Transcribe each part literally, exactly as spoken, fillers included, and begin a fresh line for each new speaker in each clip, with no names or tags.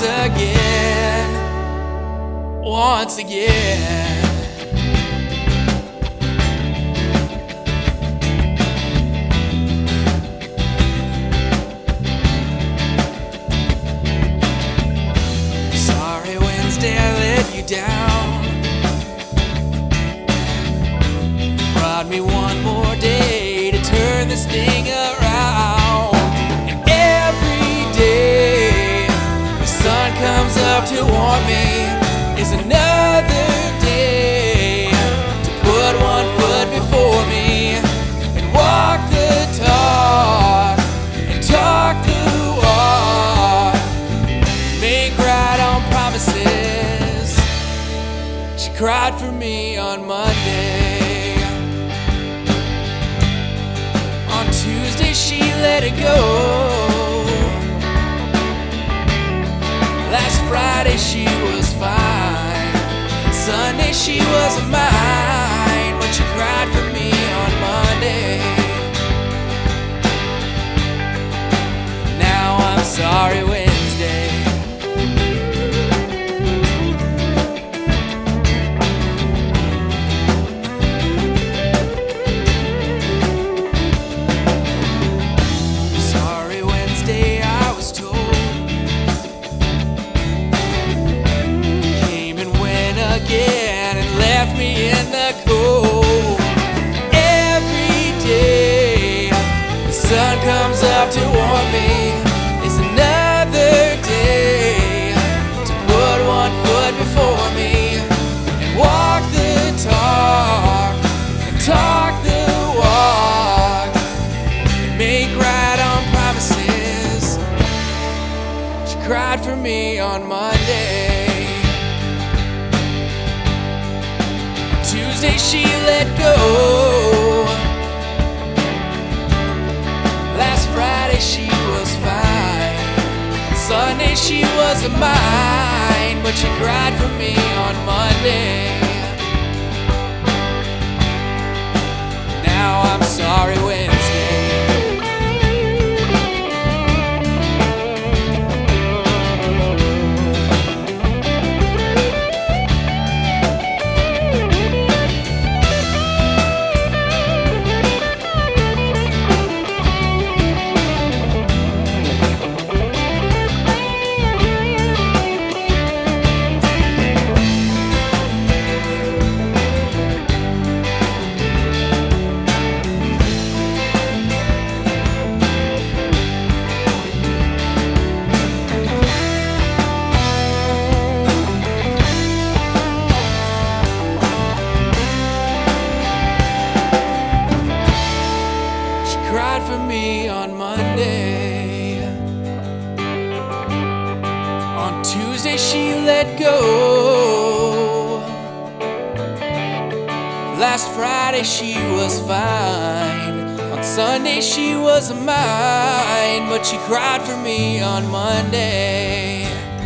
again, once again. Sorry Wednesday I let you down. Brought me one more day to turn this thing around. And every day the sun comes up to warm me is another day to put one foot before me and walk the talk and talk the walk, make right on promises. She cried for me on Monday. On Tuesday she let it go. Last Friday she was fine. Sunday she wasn't mine, but she cried for me on Monday. Now I'm sorry Wednesday. Sorry Wednesday, I was told. Came and went again and left me in the cold. Every day the sun comes up to warm me is another day to put one foot before me and walk the talk and talk the walk and make right on promises. She cried for me on Monday. Tuesday she let go. Last Friday she was fine. Sunday she wasn't mine, but she cried for me on Monday. Now I'm sorry Wednesday. Cried for me on Monday. On Tuesday she let go. Last Friday she was fine. On Sunday she wasn't mine, but she cried for me on Monday.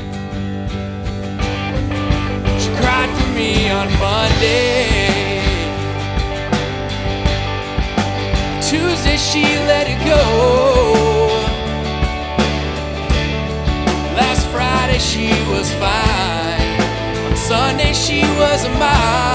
She cried for me on Monday. Tuesday she let it go. Last Friday she was fine. On Sunday she wasn't mine.